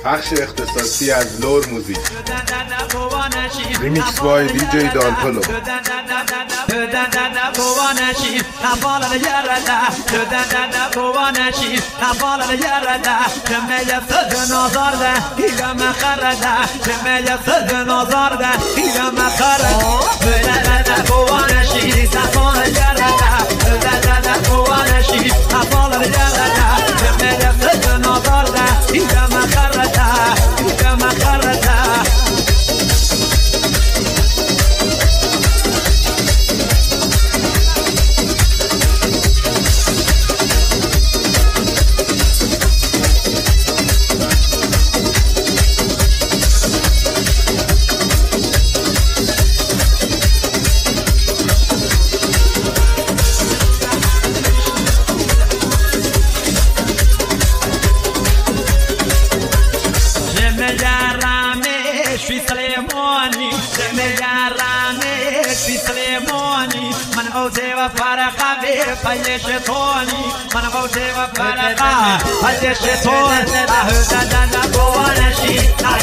بخش اختصاصی از لور موزیک. ریمیکس بای دی جی دانتولو. من بوته و فرقه به پای شیطانی من بوته و فرقه پای شیطان دادا بوانشی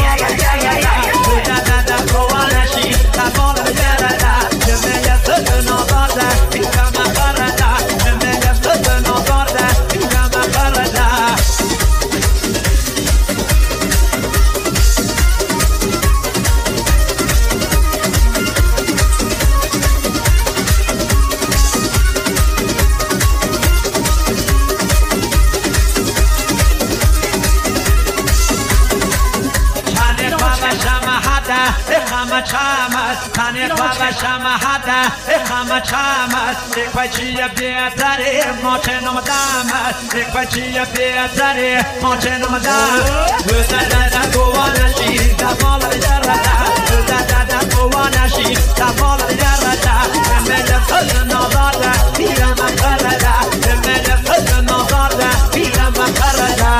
دادا بوانشی تمام جردا جمعه صد نظر بیرم خردا جمعه صد نظر بیرم خردا Chama tane baba chama hada chama chama e quatia beatare monte no madama e quatia beatare monte no madama da goana shi da bola jarada da goana shi da bola jarada me da fazna nada ira makarada me da fazna nada ira makarada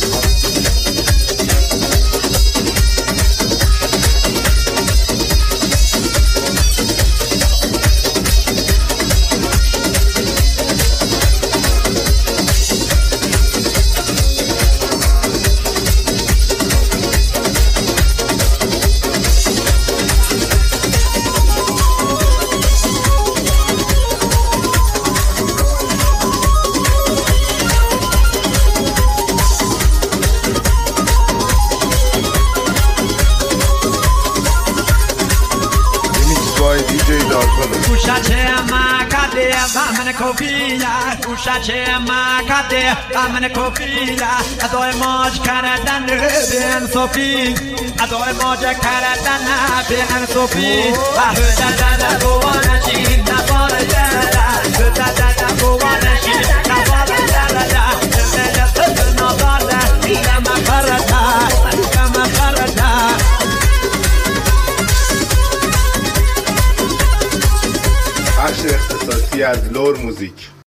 Ushache makade amane kofia Ushache makade amane kofia Adoy moj karadan ben sofi Adoy moj karadan ben sofi Da goana shi da bola jara Da goana shi da bola jara Da sad no barda ila makarata kama karata بخش اختصاصی از لور موزیک.